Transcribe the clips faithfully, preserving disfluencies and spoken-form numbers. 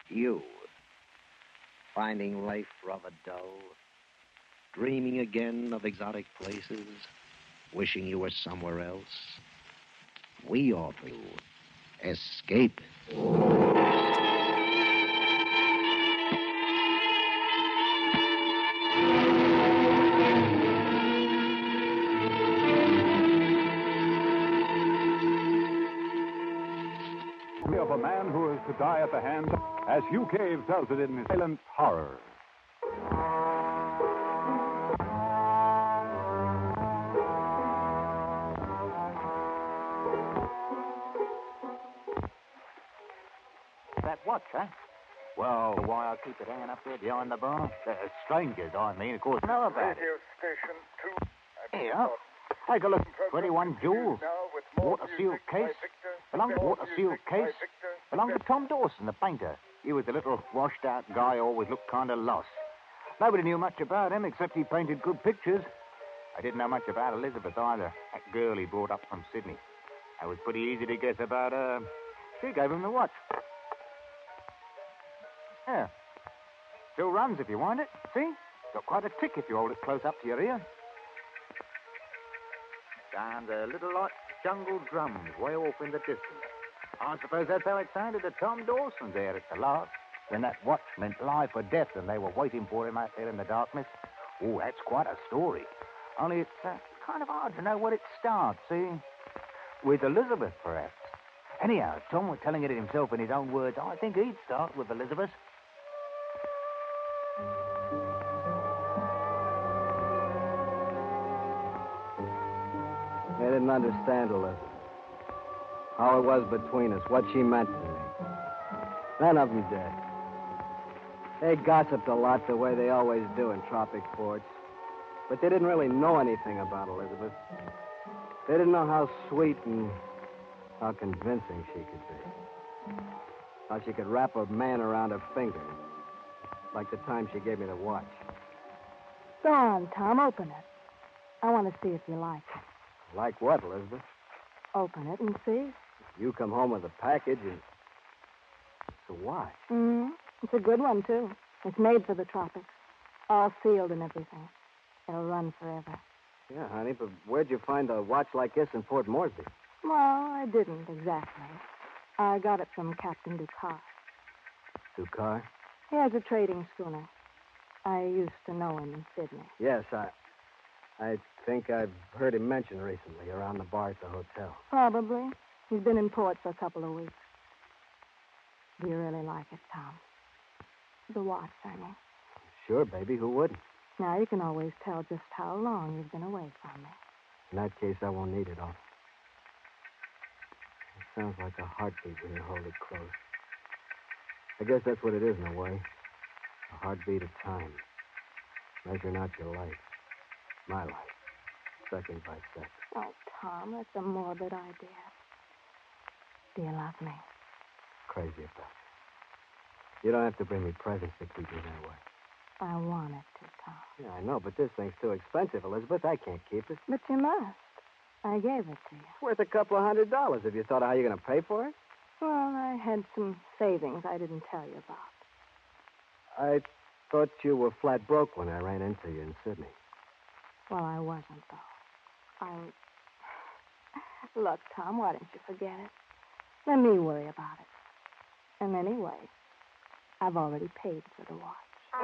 You, finding life rather dull, dreaming again of exotic places, wishing you were somewhere else. We offer you escape. Of a man who is to die at the hands, as Hugh Cave tells it in his silent horror. That watch, huh? Well, why I keep it hanging up there behind the bar? The strangers, I mean, of course, know about it. Radio station two. Here, take a look. twenty-one jewels. Water sealed case. Belonged to water sealed case. Belonged to Tom Dawson, the painter. He was a little washed out guy, always looked kind of lost. Nobody knew much about him except he painted good pictures. I didn't know much about Elizabeth either, that girl he brought up from Sydney. It was pretty easy to guess about her. She gave him the watch. There. Still runs if you want it. See? Got quite a tick if you hold it close up to your ear. Sounds a little like jungle drums way off in the distance. I suppose that's how it sounded to Tom Dawson there at the last, when that watch meant life or death and they were waiting for him out there in the darkness. Oh, that's quite a story. Only it's uh, kind of hard to know where it starts, see? With Elizabeth, perhaps. Anyhow, Tom was telling it himself in his own words. I think he'd start with Elizabeth. I didn't understand Elizabeth. How it was between us, what she meant to me. None of them did. They gossiped a lot the way they always do in tropic ports. But they didn't really know anything about Elizabeth. They didn't know how sweet and how convincing she could be. How she could wrap a man around her finger. Like the time she gave me the watch. Go on, Tom, open it. I want to see if you like it. Like what, Elizabeth? Open it and see. You come home with a package and... It's a watch. Mm-hmm. It's a good one, too. It's made for the tropics. All sealed and everything. It'll run forever. Yeah, honey, but where'd you find a watch like this in Port Moresby? Well, I didn't exactly. I got it from Captain Ducar. Ducar? He has a trading schooner. I used to know him in Sydney. Yes, I... I think I've heard him mentioned recently around the bar at the hotel. Probably. He's been in port for a couple of weeks. Do you really like it, Tom? The watch, I mean. Sure, baby. Who wouldn't? Now you can always tell just how long you've been away from me. In that case, I won't need it all. It sounds like a heartbeat when you hold it close. I guess that's what it is in a way. A heartbeat of time. Measuring out your life. My life. Second by second. Oh, Tom, that's a morbid idea. Do you love me? Crazy about it. You don't have to bring me presents to keep me that way. I wanted to, Tom. Yeah, I know, but this thing's too expensive, Elizabeth. I can't keep it. But you must. I gave it to you. It's worth a couple of hundred dollars. Have you thought of how you're going to pay for it? Well, I had some savings I didn't tell you about. I thought you were flat broke when I ran into you in Sydney. Well, I wasn't, though. I... Look, Tom, why don't you forget it? Let me worry about it. And anyway, I've already paid for the watch.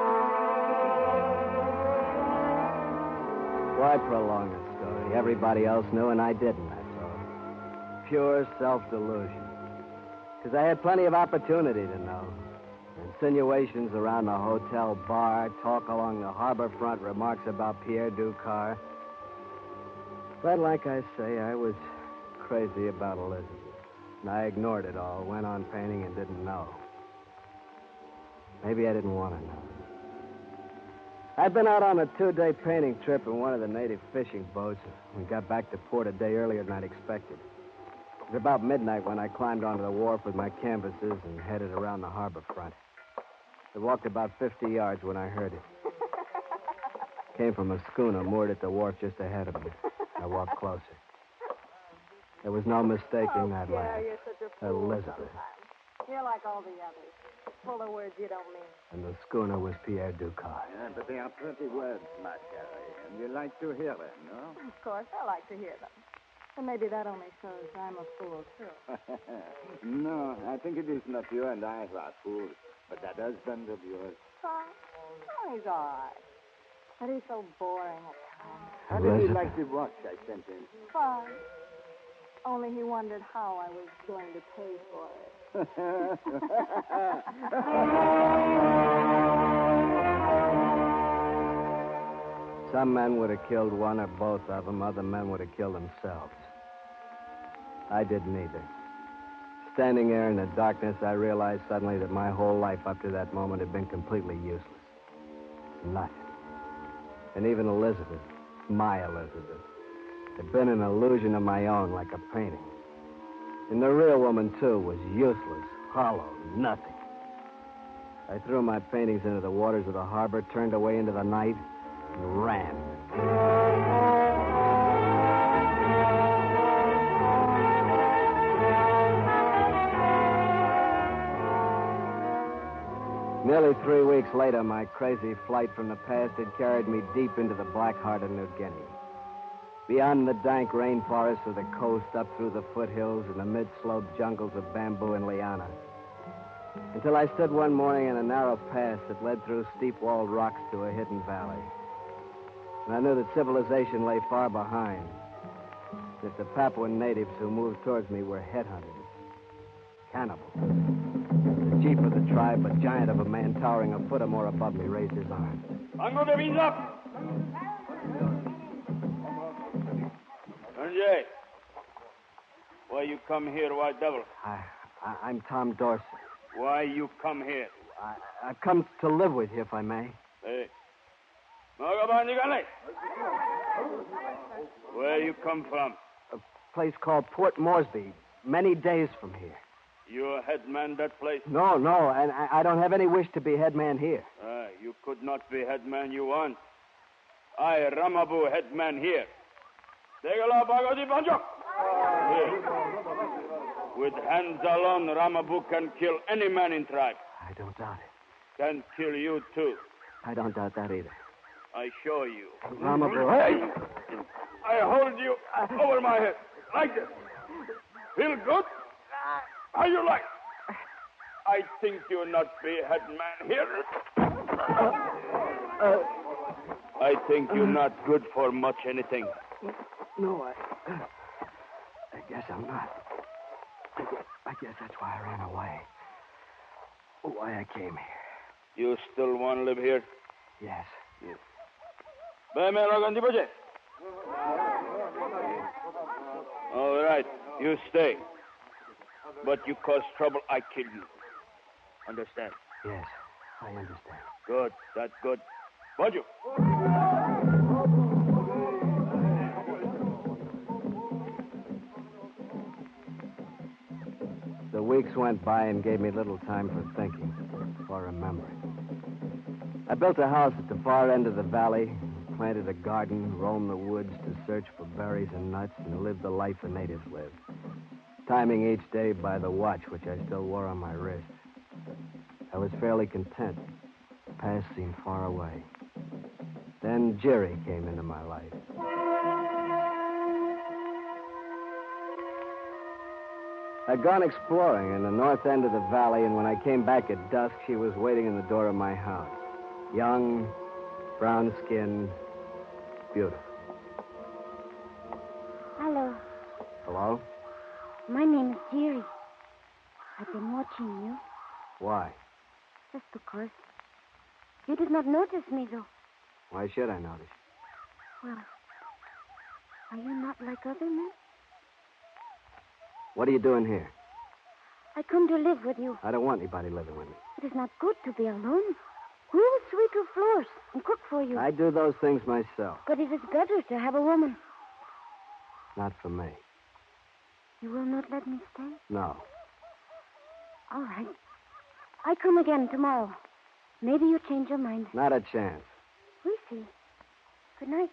Why prolong the story? Everybody else knew and I didn't, that's all. Pure self-delusion. Because I had plenty of opportunity to know. Insinuations around the hotel bar, talk along the harbor front, remarks about Pierre Ducar. But like I say, I was crazy about Elizabeth. And I ignored it all, went on painting and didn't know. Maybe I didn't want to know. I'd been out on a two-day painting trip in one of the native fishing boats. We got back to port a day earlier than I'd expected. It was about midnight when I climbed onto the wharf with my canvases and headed around the harbor front. I walked about fifty yards when I heard it. Came from a schooner moored at the wharf just ahead of me. I walked closer. There was no mistaking oh, that Pierre, laugh. you're such a fool Elizabeth. sometimes. You're like all the others. Full of words you don't mean. And the schooner was Pierre Ducas. Yeah, but they are pretty words, my Cherry, and you like to hear them, no? Of course, I like to hear them. And maybe that only shows I'm a fool, too. No, I think it is not you and I who are fools, but that husband of yours. Huh? Oh, he's all right. But he's so boring at times. How did he Elizabeth. like the watch I sent him? Fine. Only he wondered how I was going to pay for it. Some men would have killed one or both of them. Other men would have killed themselves. I did neither. Standing there in the darkness, I realized suddenly that my whole life up to that moment had been completely useless. Nothing. And even Elizabeth, my Elizabeth, had been an illusion of my own, like a painting. And the real woman, too, was useless, hollow, nothing. I threw my paintings into the waters of the harbor, turned away into the night, and ran. Nearly three weeks later, my crazy flight from the past had carried me deep into the black heart of New Guinea. Beyond the dank rainforests of the coast, up through the foothills and the mid-slope jungles of bamboo and liana. Until I stood one morning in a narrow pass that led through steep-walled rocks to a hidden valley. And I knew that civilization lay far behind. That the Papuan natives who moved towards me were headhunters. Cannibals. The chief of the tribe, a giant of a man towering a foot or more above me, raised his arm. Ango de Visa! Sanjay, why you come here, white devil? I, I, I'm Tom Dorsey. Why you come here? I, I've come to live with you, if I may. Hey. Magabandigale. Where you come from? A place called Port Moresby, many days from here. You a headman that place? No, no, and I, I don't have any wish to be headman here. Ah, you could not be headman you want. I, Ramabu, headman here. Degala Bagodi Banjo. With hands alone, Ramabu can kill any man in tribe. I don't doubt it. Can kill you, too. I don't doubt that either. I show you. Ramabu, hey! I hold you over my head, like this. Feel good? How you like? I think you not be headman here. Uh, uh, I think you not good for much anything. no, I... I guess I'm not. I guess, I guess that's why I ran away. Why I came here. You still want to live here? Yes. Yes. All right, you stay. But you cause trouble, I kill you. Understand? Yes, I understand. Good, that's good. Bonjour. The weeks went by and gave me little time for thinking, for remembering. I built a house at the far end of the valley, planted a garden, roamed the woods to search for berries and nuts, and lived the life the natives live, timing each day by the watch, which I still wore on my wrist. I was fairly content. The past seemed far away. Then Jerry came into my life. I'd gone exploring in the north end of the valley, and when I came back at dusk, she was waiting in the door of my house. Young, brown-skinned, beautiful. Hello. Hello? My name is Jerry. I've been watching you. Why? Just because. You did not notice me, though. Why should I notice? Well, are you not like other men? What are you doing here? I come to live with you. I don't want anybody living with me. It is not good to be alone. We will sweep your floors and cook for you. I do those things myself. But it is better to have a woman. Not for me. You will not let me stay? No. All right. I come again tomorrow. Maybe you change your mind. Not a chance. We see. Good night.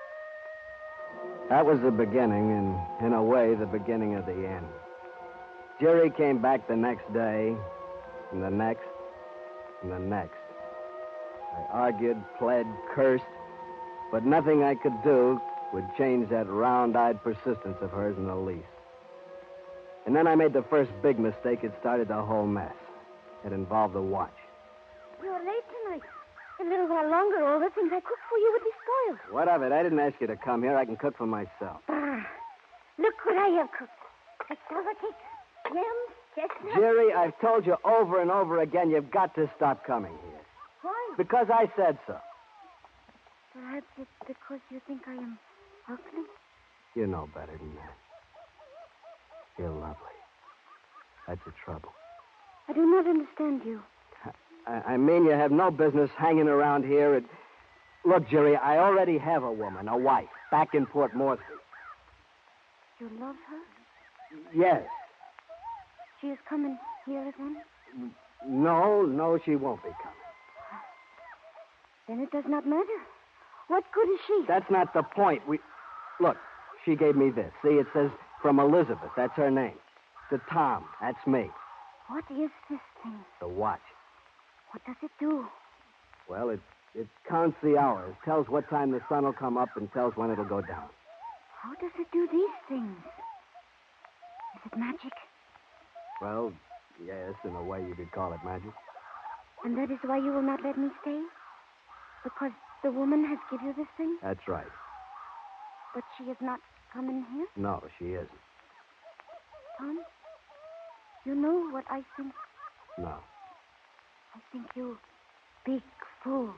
That was the beginning, and in a way, the beginning of the end. Jerry came back the next day, and the next, and the next. I argued, pled, cursed, but nothing I could do would change that round-eyed persistence of hers in the least. And then I made the first big mistake. It started the whole mess. It involved the watch. You're late tonight. A little while longer, all the things I cooked for you would be spoiled. What of it? I didn't ask you to come here. I can cook for myself. Ah, look what I have cooked. Cassava cakes, yams, chestnuts. Jerry, I've told you over and over again, you've got to stop coming here. Why? Because I said so. Perhaps it's because you think I am ugly. You know better than that. You're lovely. That's the trouble. I do not understand you. I, I mean, you have no business hanging around here. At... Look, Jerry, I already have a woman, a wife, back in Port Moresby. You love her? Yes. She is coming here again? No, no, she won't be coming. Then it does not matter. What good is she? That's not the point. We... Look, she gave me this. See, it says from Elizabeth. That's her name. To Tom. That's me. What is this thing? The watch. What does it do? Well, it, it counts the hours, tells what time the sun will come up, and tells when it'll go down. How does it do these things? Is it magic? Well, yes, in a way you could call it magic. And that is why you will not let me stay? Because the woman has given you this thing? That's right. But she is not coming here? No, she isn't. Tom, you know what I think? No. I think you big fool.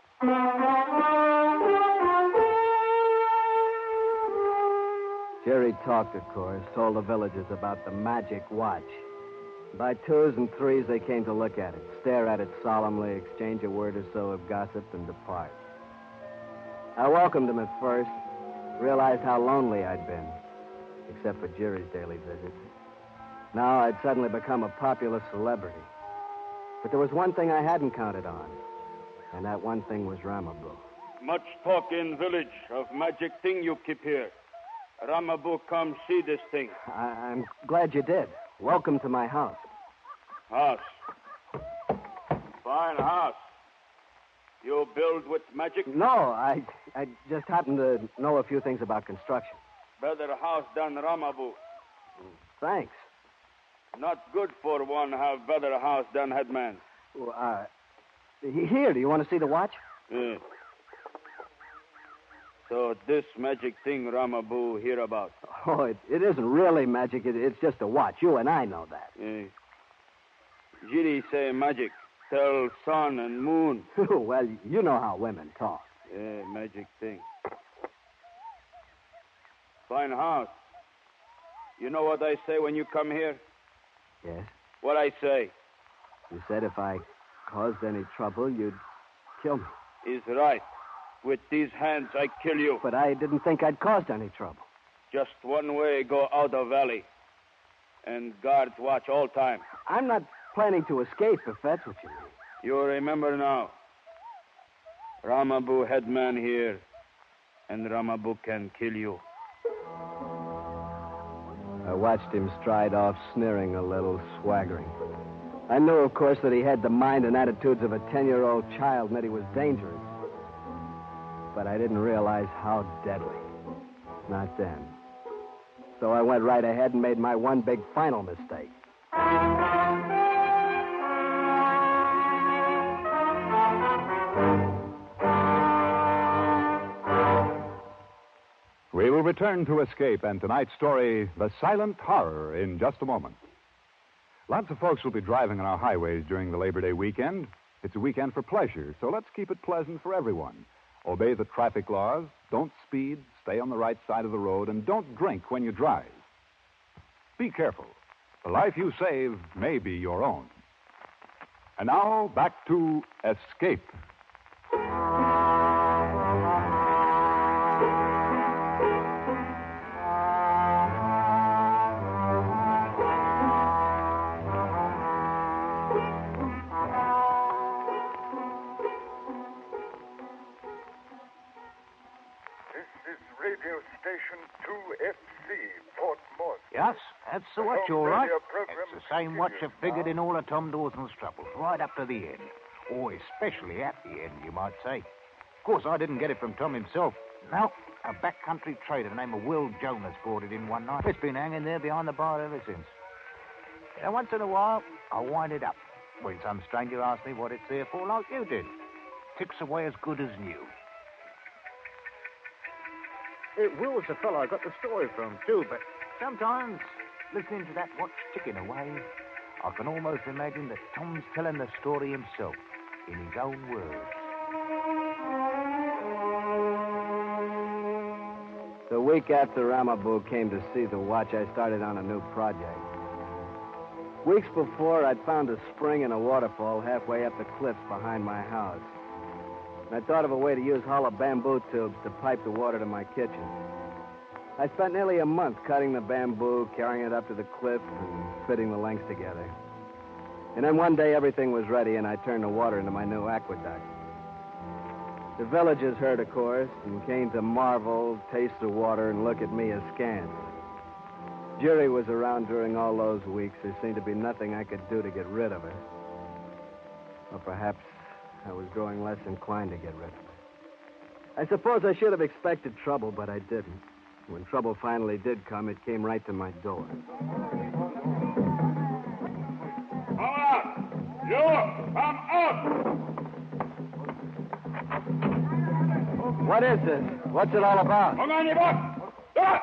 Jerry talked, of course, told the villagers about the magic watch. By twos and threes, they came to look at it, stare at it solemnly, exchange a word or so of gossip, and depart. I welcomed them at first, realized how lonely I'd been, except for Jerry's daily visits. Now I'd suddenly become a popular celebrity. But there was one thing I hadn't counted on, and that one thing was Ramabu. Much talk in village of magic thing you keep here. Ramabu come see this thing. I- I'm glad you did. Welcome to my house. House. Fine house. You build with magic? No, I I just happen to know a few things about construction. Better house than Ramabu. Thanks. Not good for one have better house than headman. Well, uh, here, do you want to see the watch? Yeah. So this magic thing Ramabu hear about? Oh, it, it isn't really magic. It, it's just a watch. You and I know that. Yeah. Giri say magic. Tell sun and moon. Well, you know how women talk. Yeah, magic thing. Fine house. You know what I say when you come here? Yes? What I say? You said if I caused any trouble, you'd kill me. Is right. With these hands, I kill you. But I didn't think I'd caused any trouble. Just one way go out of valley. And guards watch all time. I'm not planning to escape, if that's what you mean. You remember now. Ramabu headman here. And Ramabu can kill you. I watched him stride off, sneering a little, swaggering. I knew, of course, that he had the mind and attitudes of a ten-year-old child and that he was dangerous. But I didn't realize how deadly. Not then. So I went right ahead and made my one big final mistake. We will return to Escape and tonight's story, The Silent Horror, in just a moment. Lots of folks will be driving on our highways during the Labor Day weekend. It's a weekend for pleasure, so let's keep it pleasant for everyone. Obey the traffic laws, don't speed, stay on the right side of the road, and don't drink when you drive. Be careful. The life you save may be your own. And now, back to Escape. Radio Station two F C, Port Moresby. Yes, that's what you're right. Radio program the same watch that figured in all of Tom Dawson's troubles, right up to the end. Or especially at the end, you might say. Of course, I didn't get it from Tom himself. No, a backcountry trader named Will Jonas brought it in one night. It's been hanging there behind the bar ever since. And once in a while, I wind it up when some stranger asks me what it's there for, like you did. Ticks away as good as new. It Will's the fellow I got the story from, too, but sometimes, listening to that watch ticking away, I can almost imagine that Tom's telling the story himself, in his own words. The week after Ramabu came to see the watch, I started on a new project. Weeks before, I'd found a spring in a waterfall halfway up the cliffs behind my house. And I thought of a way to use hollow bamboo tubes to pipe the water to my kitchen. I spent nearly a month cutting the bamboo, carrying it up to the cliff, and fitting the lengths together. And then one day, everything was ready, and I turned the water into my new aqueduct. The villagers heard, of course, and came to marvel, taste the water, and look at me askance. Jerry was around during all those weeks. There seemed to be nothing I could do to get rid of her. Or perhaps I was growing less inclined to get rid of her. I suppose I should have expected trouble, but I didn't. When trouble finally did come, it came right to my door. Come out! You! Come out! What is this? What's it all about? Hang on your butt! Ah!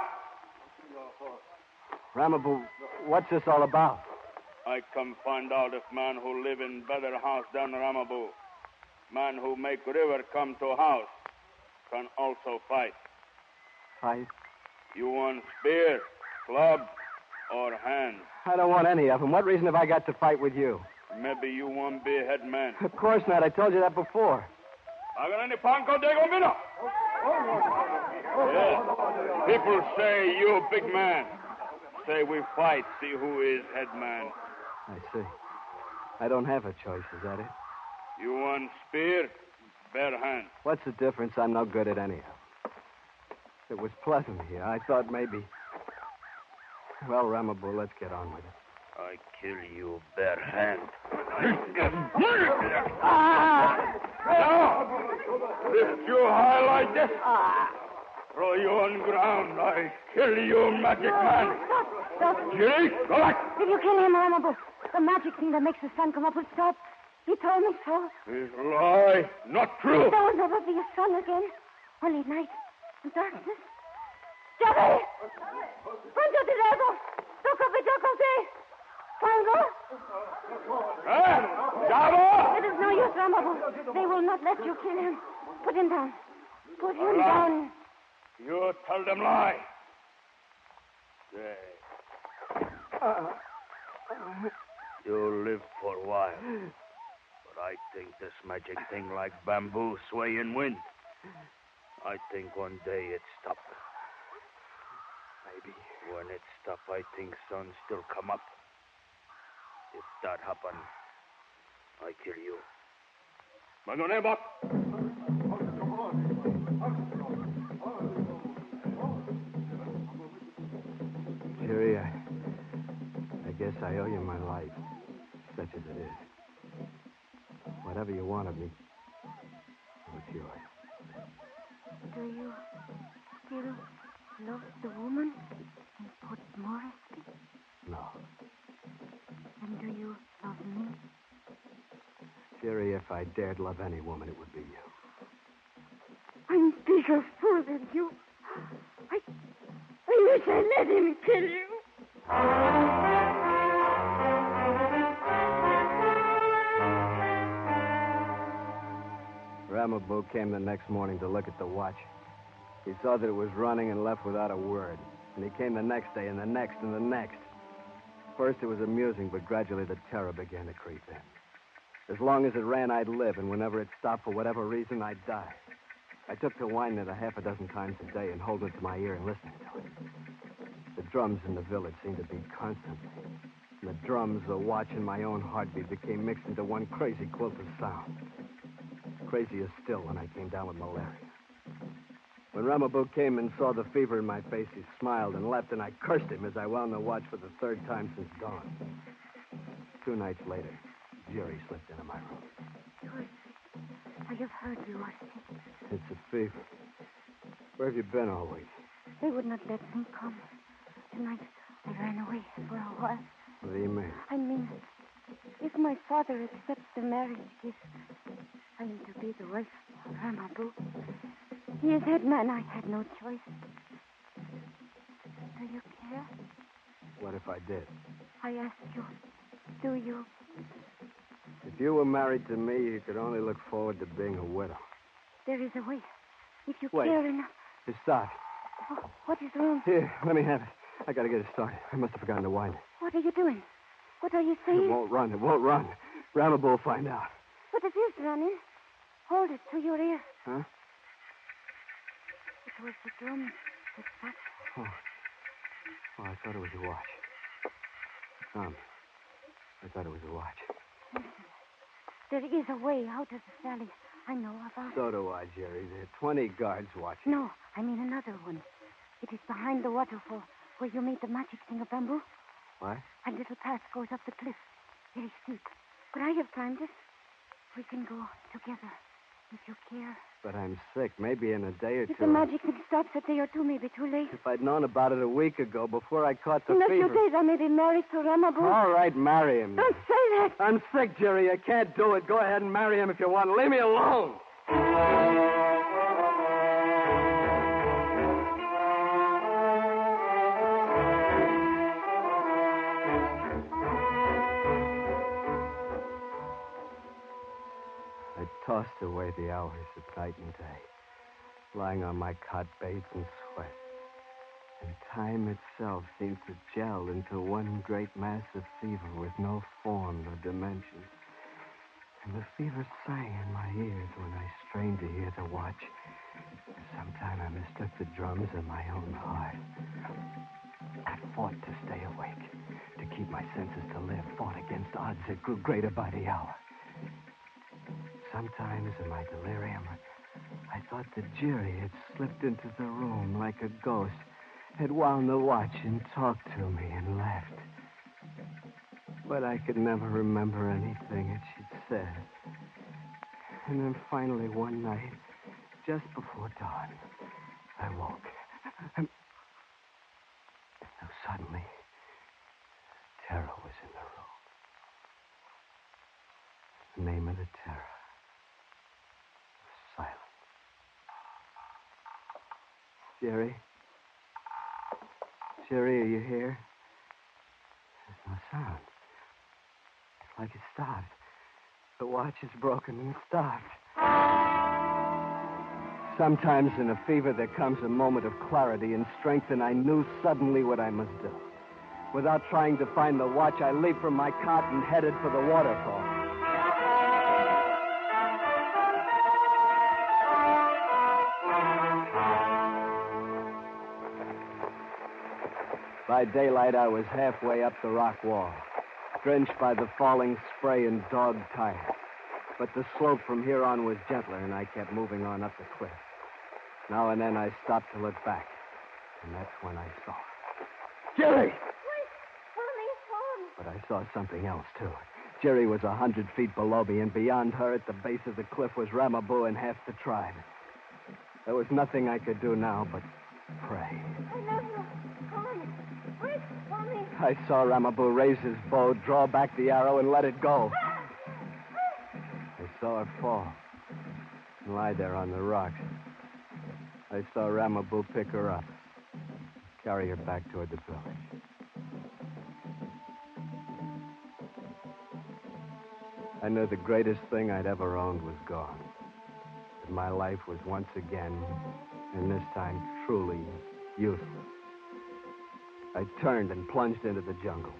Ramabu, what's this all about? I come find out if man who live in better house than Ramabu, man who make river come to house, can also fight. Fight? You want spear, club, or hand? I don't want any of them. What reason have I got to fight with you? Maybe you want be head man. Of course not. I told you that before. Agarani panko dego mino. Yes. People say you big man. Say we fight, see who is head man. I see. I don't have a choice, is that it? You want spear, bare hand. What's the difference? I'm no good at any of them. It was pleasant here. I thought maybe... Well, Ramabu, let's get on with it. I kill you bare hand. Now, lift you high like this. Throw you on ground. I kill you, magic man. Stop, stop. Jerry, go back. Did you kill him, Ramabu? The magic thing that makes the sun come up will stop. He told me so. It's a lie. Not true. There will never be a sun again. Only night and darkness. Jerry! Punto de dedo! Toco pichocote! Pango! Eh? Javo! It is no use, Ramabu. They will not let you kill him. Put him down. Put him down. You tell them lie. Say. Uh, You live for a while. But I think this magic thing like bamboo sway in wind. I think one day it stop. Maybe. When it stop, I think sun still come up. If that happen, I kill you. Magonebak! Jerry, I, I guess I owe you my life, such as it is. Whatever you want of me, it's yours. Do you still love the woman in Port Morris? No. And do you love me? Jerry, if I dared love any woman, it would be you. I'm bigger fool than you. I, I wish I let him kill you. Ramabu came the next morning to look at the watch. He saw that it was running and left without a word. And he came the next day and the next and the next. First it was amusing, but gradually the terror began to creep in. As long as it ran, I'd live, and whenever it stopped for whatever reason, I'd die. I took to whining it a half a dozen times a day and holding it to my ear and listening to it. The drums in the village seemed to beat constantly. And the drums, the watch, and my own heartbeat became mixed into one crazy quilt of sound. Crazier still when I came down with malaria. When Ramabu came and saw the fever in my face, he smiled and left, and I cursed him as I wound the watch for the third time since dawn. Two nights later, Jerry slipped into my room. George, I have heard you are sick. It's a fever. Where have you been all week? They would not let me come. Tonight, I ran away for a while. What do you mean? I mean, if my father accepts the marriage gift, I am to be the wife of Ramabu. He is head man. I had no choice. Do you care? What if I did? I ask you, do you? If you were married to me, you could only look forward to being a widow. There is a way. If you Wait. care enough. Just stop. Oh, what is wrong? Here, let me have it. I gotta get it started. I must have forgotten to wind it. What are you doing? What are you saying? It won't run. It won't run. Ramabu will find out. But it is running. Hold it to your ear. Huh? It was the drum that stopped. Oh. Oh, I thought it was a watch. Tom, I thought it was a watch. Listen. There is a way out of the valley. I know about So do I, Jerry. There are twenty guards watching. No, I mean another one. It is behind the waterfall where you meet the magic thing of bamboo. What? A little path goes up the cliff. Very steep. But I have climbed it. We can go together if you care. But I'm sick. Maybe in a day or If two. the magic thing stops a day or two, may be too late. If I'd known about it a week ago, before I caught the In a fever. few days, I may be married to Ramabu. All right, marry him. Don't say that. I'm sick, Jerry. I can't do it. Go ahead and marry him if you want. Leave me alone. I tossed away the hours of night and day, lying on my cot bathed in sweat. And time itself seemed to gel into one great mass of fever with no form or dimension. And the fever sang in my ears when I strained to hear the watch. Sometime I mistook the drums of my own heart. I fought to stay awake, to keep my senses to live, fought against odds that grew greater by the hour. Sometimes in my delirium, I thought that Jerry had slipped into the room like a ghost, had wound the watch and talked to me and left. But I could never remember anything that she'd said. And then finally one night, just before dawn, I woke. And so suddenly, terror was in the room. The name of the terror. Silence. Jerry? Jerry, are you here? There's no sound. It's like it stopped. The watch is broken and it stopped. Sometimes in a fever there comes a moment of clarity and strength, and I knew suddenly what I must do. Without trying to find the watch, I leaped from my cot and headed for the waterfall. By daylight, I was halfway up the rock wall, drenched by the falling spray and dog-tired. But the slope from here on was gentler, and I kept moving on up the cliff. Now and then I stopped to look back, and that's when I saw Jerry! Wait, Tommy, Tom. But I saw something else, too. Jerry was a hundred feet below me, and beyond her, at the base of the cliff, was Ramabu and half the tribe. There was nothing I could do now but pray. I love you. Tom. Wait, Tommy. I saw Ramabu raise his bow, draw back the arrow, and let it go. I saw her fall and lie there on the rocks. I saw Ramabu pick her up, carry her back toward the village. I knew the greatest thing I'd ever owned was gone. That my life was once again, and this time truly, useless. I turned and plunged into the jungle.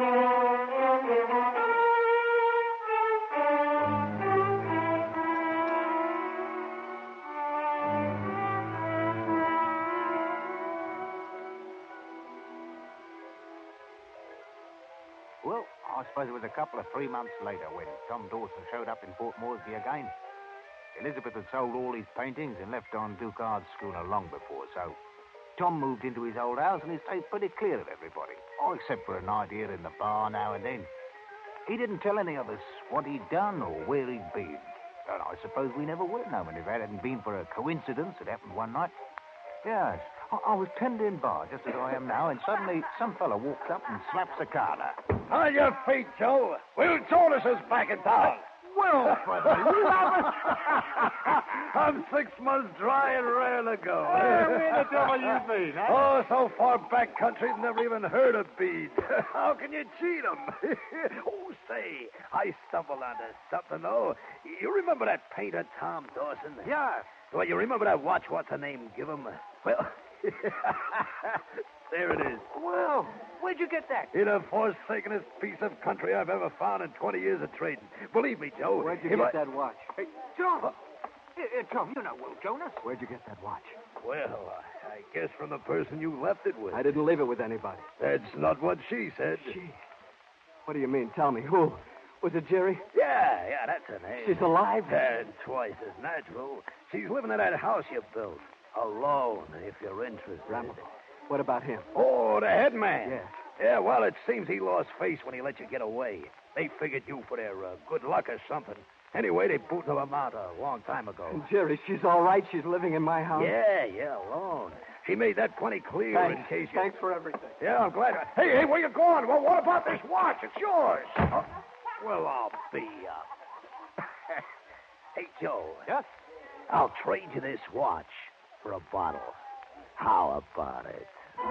Well, I suppose it was a couple of three months later when Tom Dawson showed up in Port Moresby again. Elizabeth had sold all his paintings and left on Ducard's schooner long before, so Tom moved into his old house and he stayed pretty clear of everybody, oh, except for an idea in the bar now and then. He didn't tell any of us what he'd done or where he'd been. And I suppose we never would have known if it hadn't been for a coincidence that happened one night. Yes, I, I was tending bar just as I am now, and suddenly some fella walks up and slaps a carter. On your feet, Joe. Will Jonas is back in town. Well, for the love of... I'm six months dry and raring to go. Hey, where the devil you been, huh? Oh, so far back country, never even heard of Bede. How can you cheat him? Oh, say, I stumbled onto something, though. You remember that painter, Tom Dawson? Yeah. Well, you remember that watch, what's her name, give him? Well, there it is. Well, where'd you get that? In the forsakenest piece of country I've ever found in twenty years of trading. Believe me, Joe. Where'd you if get I... that watch? Hey, Tom. Hey, hey, Tom, you know Will Jonas. Where'd you get that watch? Well, I, I guess from the person you left it with. I didn't leave it with anybody. That's not what she said. She? What do you mean? Tell me. Who? Was it Jerry? Yeah, yeah, that's her name. She's alive? And twice as natural. She's living in that house you built. Alone, if you're interested. Rambo. What about him? Oh, the head man. Yeah. Yeah, well, it seems he lost face when he let you get away. They figured you for their uh, good luck or something. Anyway, they booted him out a long time ago. And Jerry, she's all right. She's living in my house. Yeah, yeah, alone. She made that plenty clear Thanks. in case you... Thanks for everything. Yeah, I'm glad. Hey, hey, where you going? Well, what about this watch? It's yours. Uh, well, I'll be up. Hey, Joe. Yes? I'll trade you this watch for a bottle. How about it?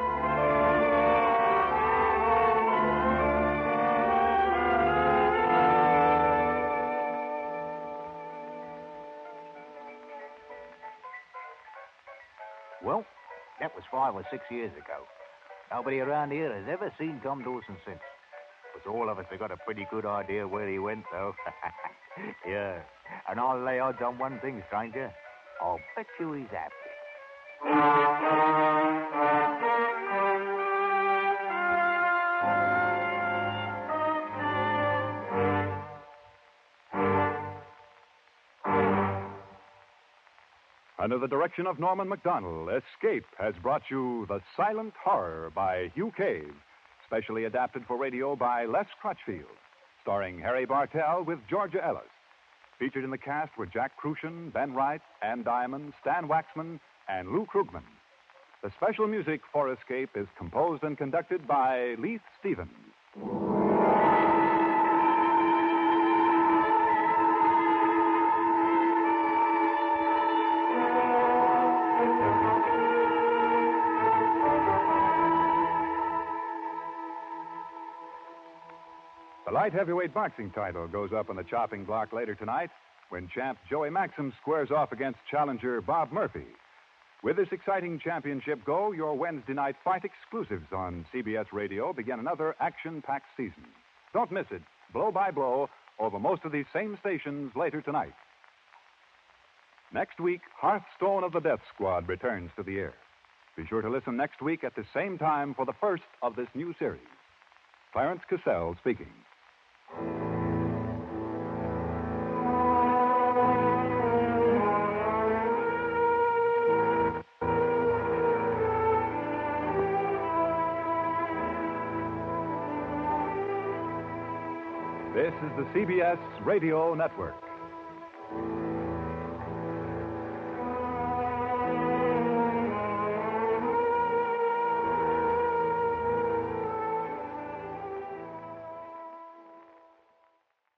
Well, that was five or six years ago. Nobody around here has ever seen Tom Dawson since. But all of us have got a pretty good idea where he went, though. Yeah. And I'll lay odds on one thing, stranger. I'll bet you he's happy. Under the direction of Norman MacDonald, Escape has brought you The Silent Horror by Hugh Cave, specially adapted for radio by Les Crutchfield, starring Harry Bartell with Georgia Ellis. Featured in the cast were Jack Crucian, Ben Wright, Ann Diamond, Stan Waxman, and Lou Krugman. The special music for Escape is composed and conducted by Leith Stevens. The light heavyweight boxing title goes up on the chopping block later tonight when champ Joey Maxim squares off against challenger Bob Murphy. With this exciting championship go, your Wednesday night fight exclusives on C B S Radio begin another action-packed season. Don't miss it, blow by blow, over most of these same stations later tonight. Next week, Hearthstone of the Death Squad returns to the air. Be sure to listen next week at the same time for the first of this new series. Clarence Cassell speaking. This is the C B S Radio Network.